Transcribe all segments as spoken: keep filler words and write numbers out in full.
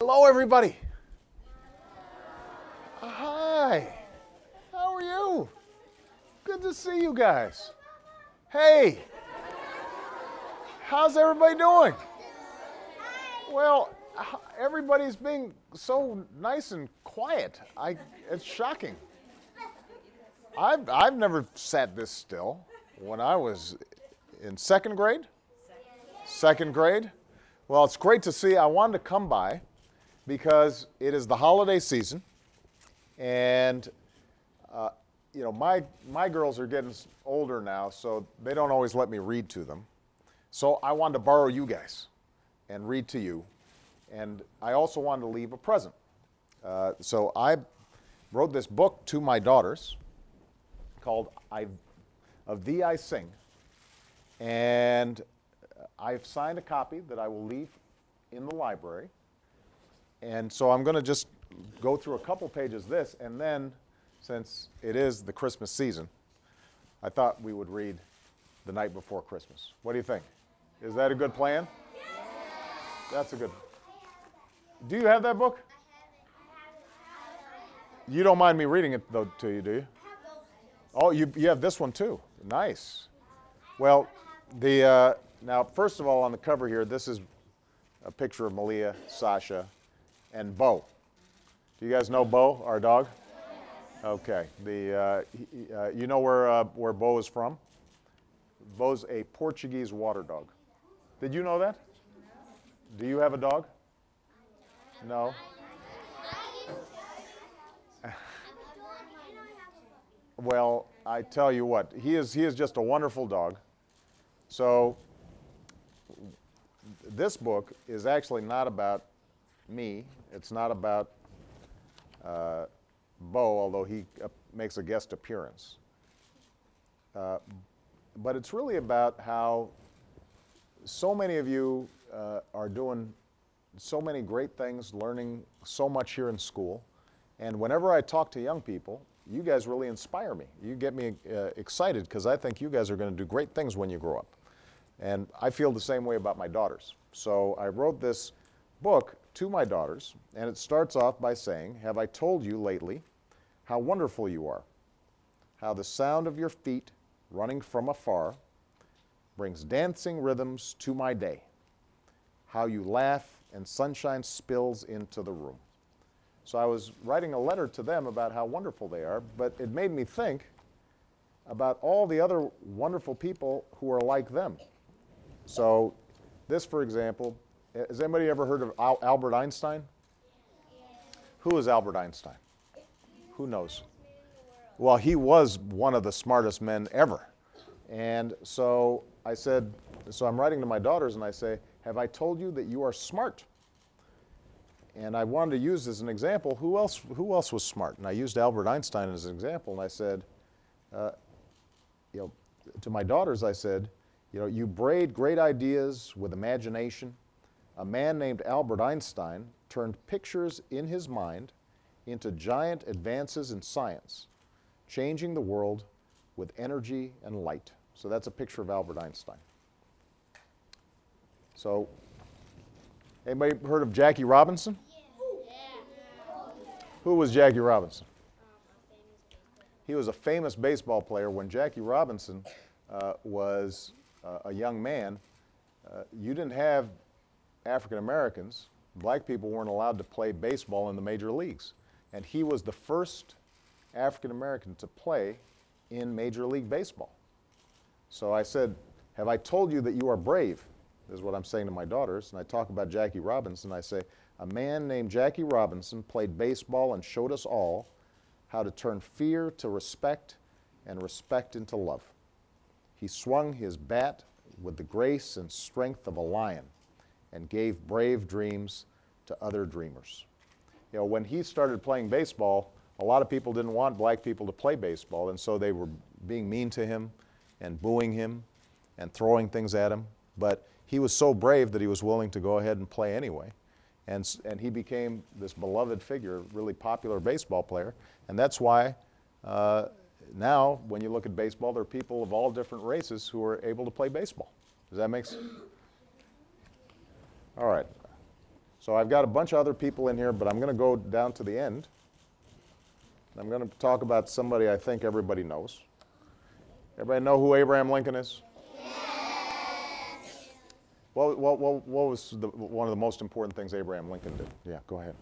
Hello, everybody. Hi. How are you? Good to see you guys. Hey. How's everybody doing? Well, everybody's being so nice and quiet. I, it's shocking. I've, I've never sat this still. When I was in second grade? Second grade? Well, it's great to see. I wanted to come by because it is the holiday season, and uh, you know, my, my girls are getting older now, so they don't always let me read to them. So I wanted to borrow you guys and read to you, and I also wanted to leave a present. Uh, so I wrote this book to my daughters called I, Of Thee I Sing, and I've signed a copy that I will leave in the library. And so I'm going to just go through a couple pages of this, and then, since it is the Christmas season, I thought we would read The Night Before Christmas. What do you think? Is that a good plan? That's a good. Do you have that book? You don't mind me reading it, though, to you, do you? Oh, you, you have this one, too. Nice. Well, the uh, now, first of all, on the cover here, this is a picture of Malia, Sasha, and Bo. Do you guys know Bo, our dog? Okay. The, uh, he, uh, you know where, uh, where Bo is from? Bo's a Portuguese water dog. Did you know that? Do you have a dog? No? Well, I tell you what, he is, he is just a wonderful dog. So this book is actually not about me. It's not about uh, Bo, although he uh, makes a guest appearance. Uh, but it's really about how so many of you uh, are doing so many great things, learning so much here in school. And whenever I talk to young people, you guys really inspire me. You get me uh, excited because I think you guys are going to do great things when you grow up. And I feel the same way about my daughters. So I wrote this book to my daughters, and it starts off by saying, "Have I told you lately how wonderful you are, how the sound of your feet running from afar brings dancing rhythms to my day, how you laugh and sunshine spills into the room." So I was writing a letter to them about how wonderful they are, but it made me think about all the other wonderful people who are like them. So this, for example, has anybody ever heard of Al Albert Einstein? Who is Albert Einstein? Who knows? Well, he was one of the smartest men ever. And so I said, so I'm writing to my daughters and I say, "Have I told you that you are smart?" And I wanted to use as an example, who else, who else was smart? And I used Albert Einstein as an example, and I said, uh, you know, to my daughters, I said, you know, you braid great ideas with imagination. A man named Albert Einstein turned pictures in his mind into giant advances in science, changing the world with energy and light. So that's a picture of Albert Einstein. So, anybody heard of Jackie Robinson? Who was Jackie Robinson? He was a famous baseball player. When Jackie Robinson uh, was uh, a young man, uh, you didn't have African Americans. Black people weren't allowed to play baseball in the major leagues. And he was the first African American to play in Major League Baseball. So I said, "Have I told you that you are brave?" This is what I'm saying to my daughters. And I talk about Jackie Robinson. I say, "A man named Jackie Robinson played baseball and showed us all how to turn fear to respect and respect into love. He swung his bat with the grace and strength of a lion and gave brave dreams to other dreamers." You know, when he started playing baseball, a lot of people didn't want black people to play baseball, and so they were being mean to him and booing him and throwing things at him. But he was so brave that he was willing to go ahead and play anyway. And, and he became this beloved figure, really popular baseball player. And that's why uh, now, when you look at baseball, there are people of all different races who are able to play baseball. Does that make sense? All right. So So I've got a bunch of other people in here, but I'm going to go down to the end. I'm going to talk about somebody I think everybody knows. Everybody know who Abraham Lincoln is? Yes. What, what, what, what was the, one of the most important things Abraham Lincoln did? Yeah, go ahead.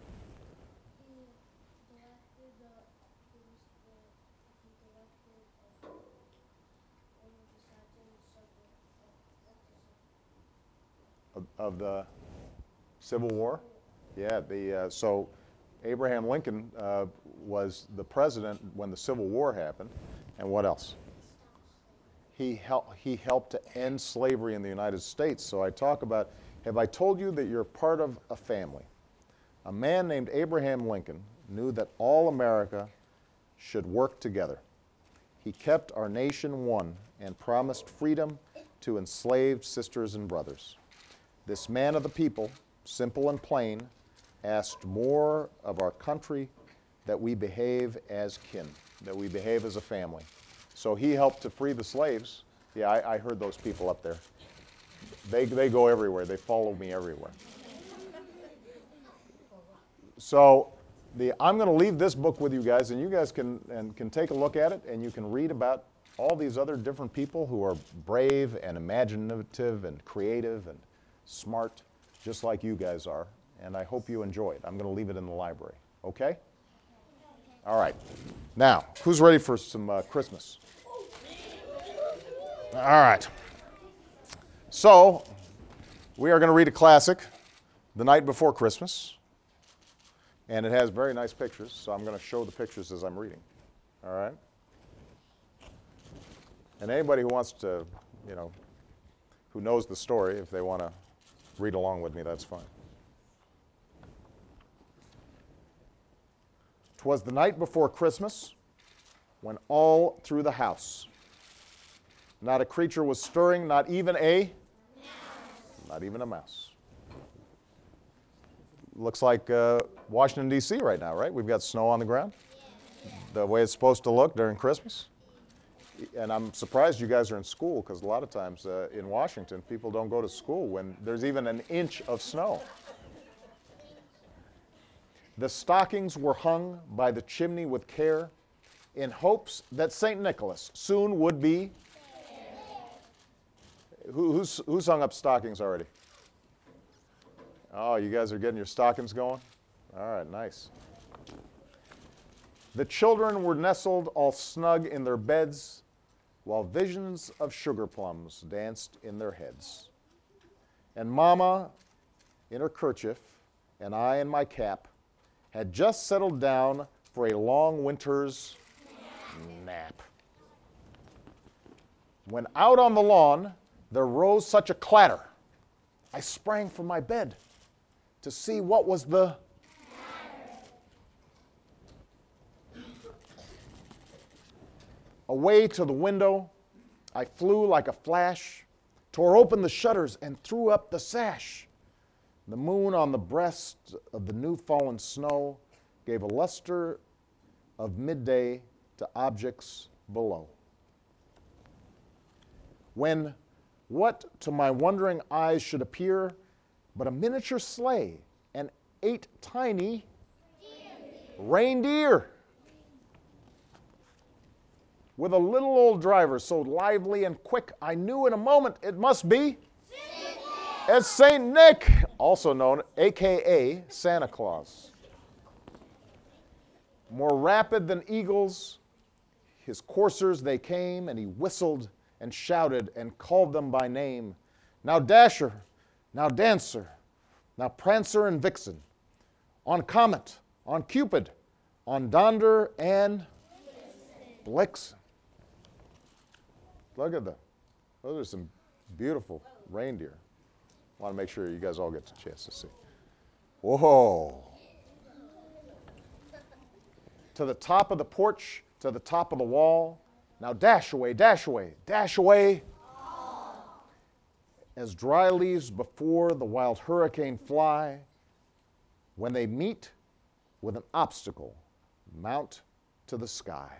Of, of the Civil War? Yeah, the, uh, so Abraham Lincoln uh, was the president when the Civil War happened. And what else? He, hel- he helped to end slavery in the United States. So I talk about, have I told you that you're part of a family? A man named Abraham Lincoln knew that all America should work together. He kept our nation one and promised freedom to enslaved sisters and brothers. This man of the people, simple and plain, asked more of our country, that we behave as kin, that we behave as a family. So he helped to free the slaves. Yeah, I, I heard those people up there. They, they go everywhere. They follow me everywhere. So the, I'm going to leave this book with you guys, and you guys can, and can take a look at it, and you can read about all these other different people who are brave and imaginative and creative and smart, just like you guys are. And I hope you enjoy it. I'm going to leave it in the library. Okay? All right. Now, who's ready for some uh, Christmas? All right. So, we are going to read a classic, The Night Before Christmas. And it has very nice pictures, so I'm going to show the pictures as I'm reading. All right? And anybody who wants to, you know, who knows the story, if they want to read along with me, that's fine. 'Twas the night before Christmas, when all through the house not a creature was stirring, not even a mouse. Not even a mouse. Looks like uh, Washington, D C right now, right? We've got snow on the ground, yeah. The way it's supposed to look during Christmas. And I'm surprised you guys are in school, because a lot of times uh, in Washington, people don't go to school when there's even an inch of snow. The stockings were hung by the chimney with care, in hopes that Saint Nicholas soon would be. Who, who's, who's hung up stockings already? Oh, you guys are getting your stockings going? All right, nice. The children were nestled all snug in their beds, while visions of sugar plums danced in their heads. And Mama, in her kerchief, and I in my cap, had just settled down for a long winter's nap. When out on the lawn there rose such a clatter, I sprang from my bed to see what was the Away to the window I flew like a flash, tore open the shutters and threw up the sash. The moon on the breast of the new-fallen snow gave a luster of midday to objects below. When what to my wondering eyes should appear but a miniature sleigh and eight tiny reindeer, with a little old driver so lively and quick, I knew in a moment it must be it's Saint Nick, also known, A K A Santa Claus. More rapid than eagles, his coursers they came, and he whistled and shouted and called them by name. Now Dasher, now Dancer, now Prancer and Vixen, on Comet, on Cupid, on Donder and Blitzen. Look at them. Those are some beautiful reindeer. I want to make sure you guys all get a chance to see. Whoa. To the top of the porch, to the top of the wall. Now dash away, dash away, dash away. As dry leaves before the wild hurricane fly, when they meet with an obstacle, mount to the sky.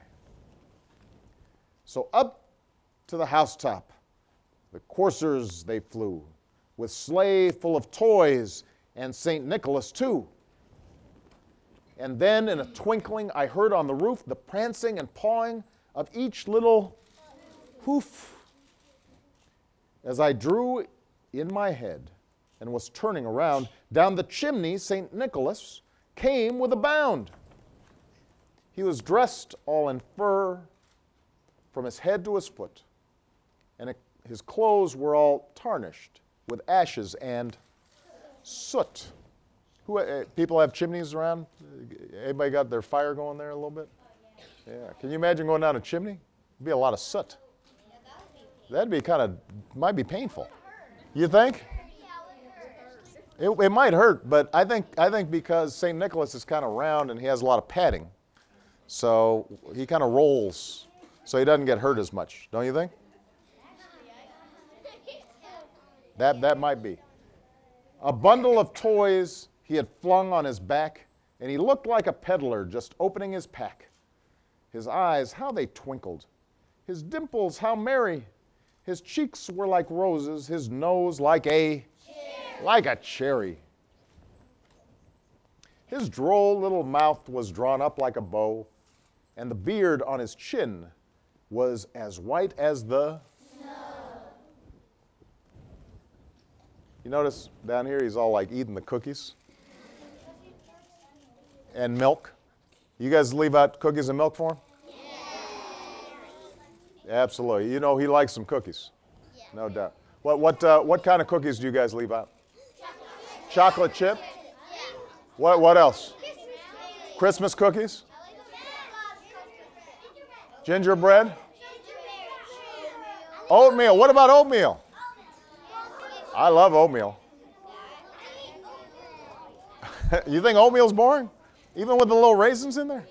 So up to the housetop, the coursers they flew, with sleigh full of toys and Saint Nicholas too. And then in a twinkling I heard on the roof the prancing and pawing of each little hoof. As I drew in my head and was turning around, down the chimney Saint Nicholas came with a bound. He was dressed all in fur from his head to his foot, and his clothes were all tarnished with ashes and soot. Who, uh, people have chimneys around? Anybody got their fire going there a little bit? Yeah. Can you imagine going down a chimney? It'd be a lot of soot. That'd be kind of, might be painful. You think? It, it might hurt, but I think, I think because Saint Nicholas is kind of round and he has a lot of padding, so he kind of rolls, so he doesn't get hurt as much, don't you think? That, that might be. A bundle of toys he had flung on his back, and he looked like a peddler just opening his pack. His eyes, how they twinkled. His dimples, how merry. His cheeks were like roses, his nose like a, cherry. like a cherry. His droll little mouth was drawn up like a bow, and the beard on his chin was as white as the snow. You notice down here he's all like eating the cookies and milk. You guys leave out cookies and milk for him? Absolutely. You know he likes some cookies, yeah. No doubt. What what uh, what kind of cookies do you guys leave out? Chocolate, Chocolate chip. Yeah. What what else? Christmas cookies. Gingerbread. Oatmeal. What about oatmeal? I love oatmeal. You think oatmeal's boring, even with the little raisins in there?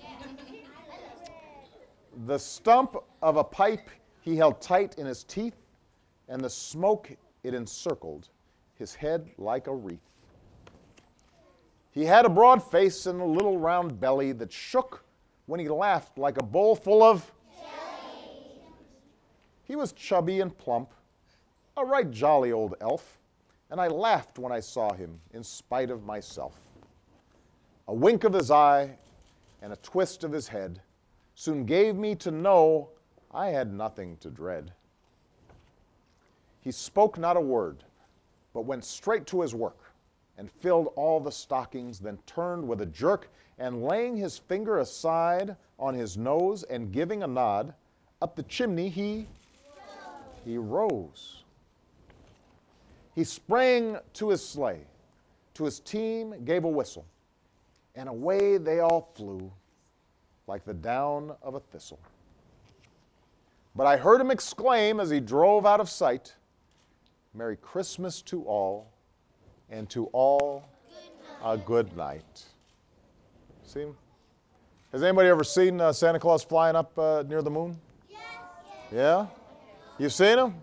The stump of a pipe he held tight in his teeth, and the smoke it encircled his head like a wreath. He had a broad face and a little round belly that shook when he laughed like a bowl full of jelly. He was chubby and plump, a right jolly old elf, and I laughed when I saw him in spite of myself. A wink of his eye and a twist of his head soon gave me to know I had nothing to dread. He spoke not a word, but went straight to his work and filled all the stockings, then turned with a jerk, and laying his finger aside on his nose and giving a nod, up the chimney he, he rose. He sprang to his sleigh, to his team gave a whistle, and away they all flew, like the down of a thistle. But I heard him exclaim as he drove out of sight, Merry Christmas to all, and to all a good night. See him? Has anybody ever seen uh, Santa Claus flying up uh, near the moon? Yes. Yeah? You've seen him?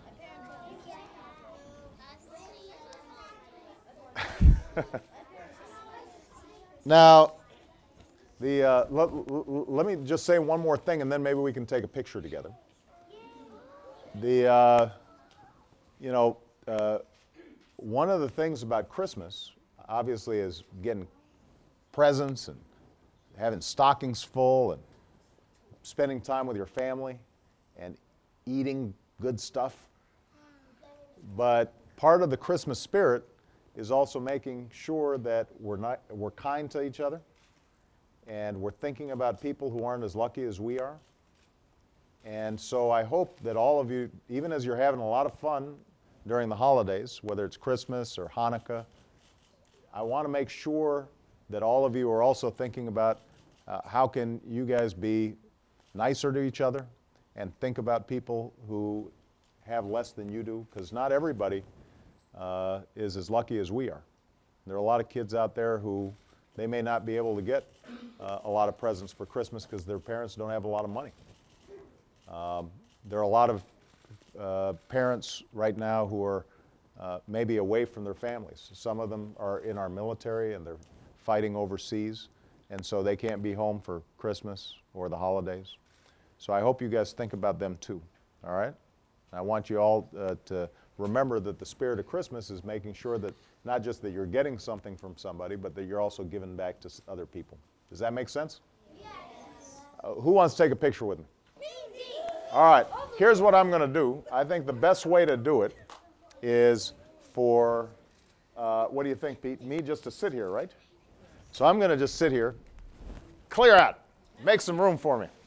Now, The, uh, let, let me just say one more thing, and then maybe we can take a picture together. The, uh, you know, uh, one of the things about Christmas, obviously, is getting presents and having stockings full and spending time with your family and eating good stuff. But part of the Christmas spirit is also making sure that we're, not, we're kind to each other. And we're thinking about people who aren't as lucky as we are. And so I hope that all of you, even as you're having a lot of fun during the holidays, whether it's Christmas or Hanukkah, I want to make sure that all of you are also thinking about uh, how can you guys be nicer to each other and think about people who have less than you do, because not everybody uh, is as lucky as we are. There are a lot of kids out there who they may not be able to get uh, a lot of presents for Christmas because their parents don't have a lot of money. Um, there are a lot of uh, parents right now who are uh, maybe away from their families. Some of them are in our military and they're fighting overseas, and so they can't be home for Christmas or the holidays. So I hope you guys think about them too, all right? I want you all uh, to remember that the spirit of Christmas is making sure that not just that you're getting something from somebody, but that you're also giving back to other people. Does that make sense? Yes. Uh, who wants to take a picture with me? All right, here's what I'm going to do. I think the best way to do it is for, uh, what do you think, Pete? Me just to sit here, right? So I'm going to just sit here. Clear out. Make some room for me.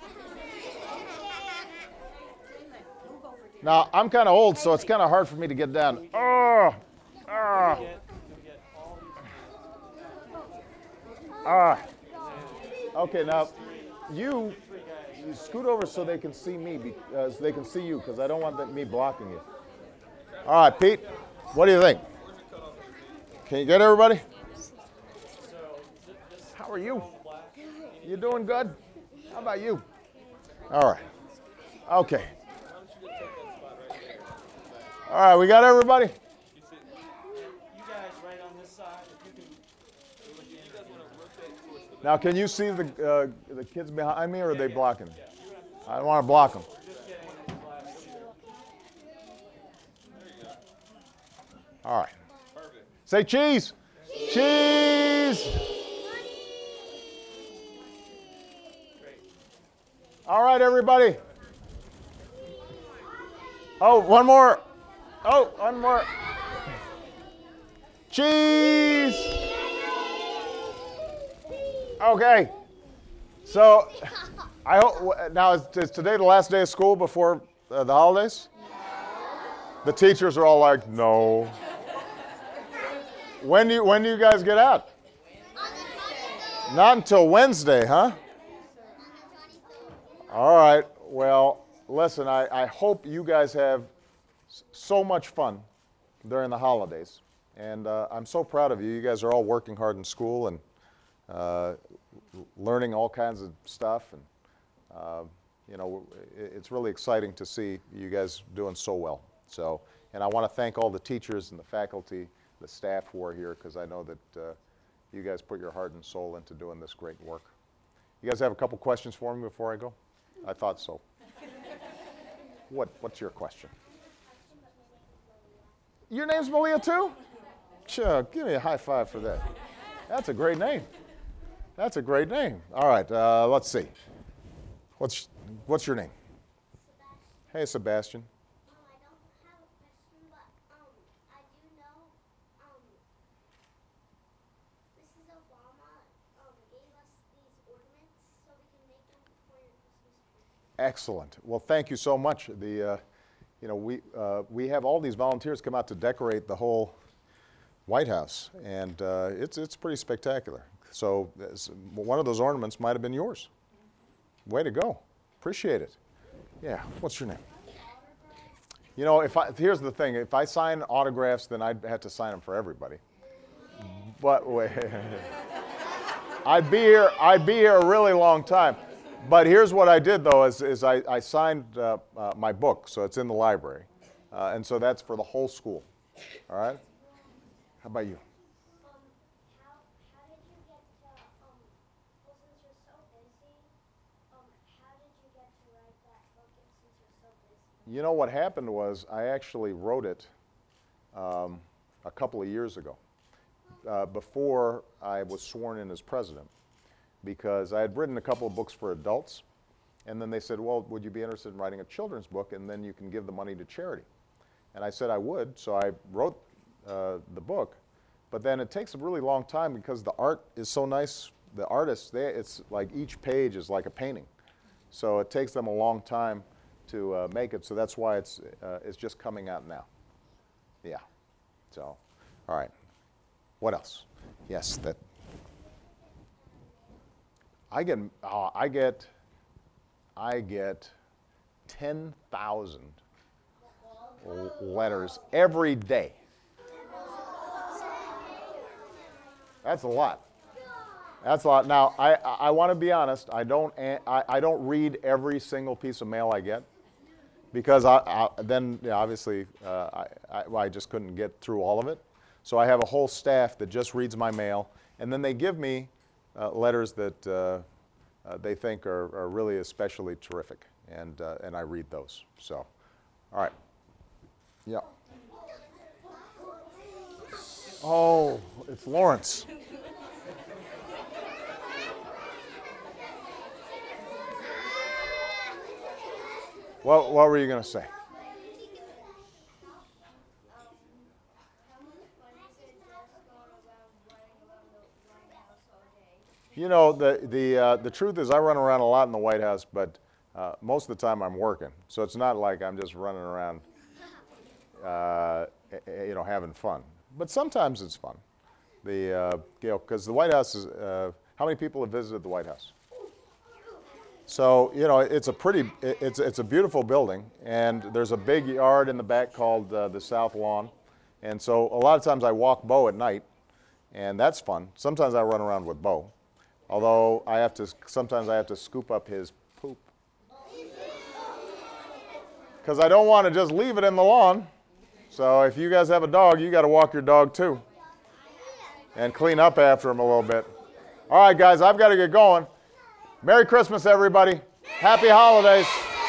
Now, I'm kind of old, so it's kind of hard for me to get down. Oh, oh. Ah. Okay, now, you... You scoot over so they can see me, because they can see you, because I don't want that, me blocking you. All right, Pete, what do you think? Can you get everybody? How are you? You doing good? How about you? All right. Okay. All right, we got everybody? Now, can you see the, uh, the kids behind me, or are they blocking? I don't want to block them. All right. Say cheese. Cheese. All right, everybody. Oh, one more. Oh, one more. Cheese. Okay, so I hope now is, is today the last day of school before uh, the holidays? The teachers are all like, no. When do you, when do you guys get out? Not until Wednesday, huh? All right. Well, listen. I, I hope you guys have so much fun during the holidays, and uh, I'm so proud of you. You guys are all working hard in school and. Uh, learning all kinds of stuff, and uh, you know, it's really exciting to see you guys doing so well. So, and I want to thank all the teachers and the faculty, the staff who are here, because I know that uh, you guys put your heart and soul into doing this great work. You guys have a couple questions for me before I go? I thought so. What? What's your question? Your name's Malia too? Sure, give me a high five for that. That's a great name. That's a great name. All right, uh, let's see. What's what's your name? Sebastian. Hey, Sebastian. Um, I don't have a question, but um, I do know um, Missus Obama um, gave us these ornaments so we can make them for your Christmas tree. Excellent. Well, thank you so much. The, uh, you know, we uh, we have all these volunteers come out to decorate the whole White House, and uh, it's it's pretty spectacular. So one of those ornaments might have been yours. Way to go. Appreciate it. Yeah. What's your name? You know, if I, here's the thing. If I sign autographs, then I'd have to sign them for everybody. But wait. I'd be here, I'd be here a really long time. But here's what I did, though, is, is I, I signed uh, uh, my book, so it's in the library. Uh, and so that's for the whole school. All right? How about you? You know, what happened was I actually wrote it um, a couple of years ago, uh, before I was sworn in as president, because I had written a couple of books for adults, and then they said, well, would you be interested in writing a children's book, and then you can give the money to charity? And I said I would, so I wrote uh, the book, but then it takes a really long time because the art is so nice. The artists, they, it's like each page is like a painting, so it takes them a long time to uh, make it, so that's why it's uh, it's just coming out now. Yeah. So, all right. What else? Yes, that. I get uh, I get I get ten thousand letters every day. That's a lot. That's a lot. Now, I I want to be honest. I don't I, I don't read every single piece of mail I get. Because I, I, then, yeah, obviously, uh, I, I, well, I just couldn't get through all of it. So I have a whole staff that just reads my mail, and then they give me uh, letters that uh, uh, they think are, are really especially terrific, and uh, and I read those. So, all right, yeah. Oh, it's Lawrence. What, what were you going to say? You know, the, the, uh, the truth is I run around a lot in the White House, but uh, most of the time I'm working. So it's not like I'm just running around, uh, you know, having fun. But sometimes it's fun. The, uh, you know, because the White House is, uh, how many people have visited the White House? So, you know, it's a pretty, it's, it's a beautiful building, and there's a big yard in the back called uh, the South Lawn. And so a lot of times I walk Bo at night, and that's fun. Sometimes I run around with Bo, although I have to, sometimes I have to scoop up his poop. Because I don't want to just leave it in the lawn. So if you guys have a dog, you got to walk your dog too. And clean up after him a little bit. All right, guys, I've got to get going. Merry Christmas, everybody. Happy holidays.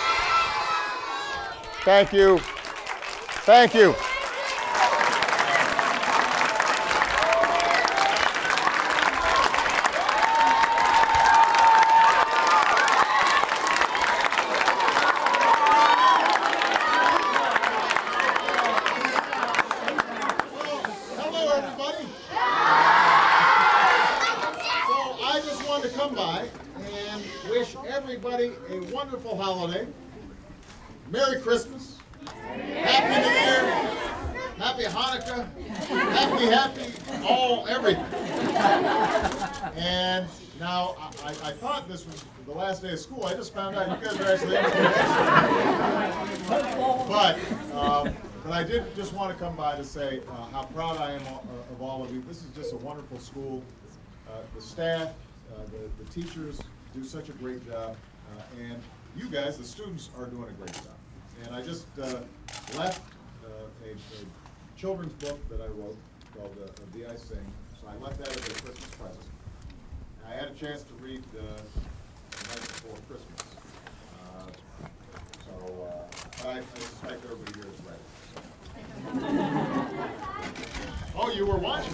Thank you. Thank you. Hello, everybody. So I just wanted to come by and wish everybody a wonderful holiday. Merry Christmas. Happy New Year. Happy Hanukkah. Happy, happy, all, everything. And now, I, I thought this was the last day of school. I just found out you guys are actually in But, um, but I did just want to come by to say uh, how proud I am of all of you. This is just a wonderful school. Uh, the staff, uh, the, the teachers do such a great job. Uh, and you guys, the students, are doing a great job. And I just uh, left uh, a, a children's book that I wrote called uh, The I Sing. So I left that as a Christmas present. I had a chance to read uh, the night before Christmas. Uh, so uh, I, I suspect everybody here is ready. Oh, you were watching.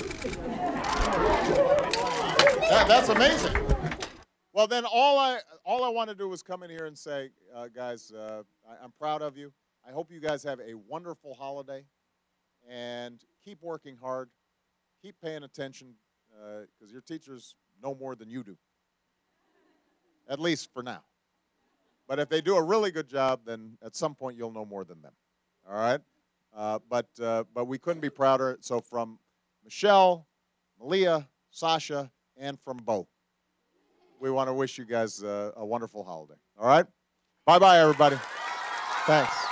That, that's amazing. Well, then all I all I want to do is come in here and say, uh, guys, uh, I, I'm proud of you. I hope you guys have a wonderful holiday, and keep working hard, keep paying attention, because uh, your teachers know more than you do, at least for now. But if they do a really good job, then at some point you'll know more than them. All right. Uh, but, uh, but we couldn't be prouder. So from Michelle, Malia, Sasha, and from Bo, we want to wish you guys uh, a wonderful holiday. All right? Bye-bye, everybody. Thanks.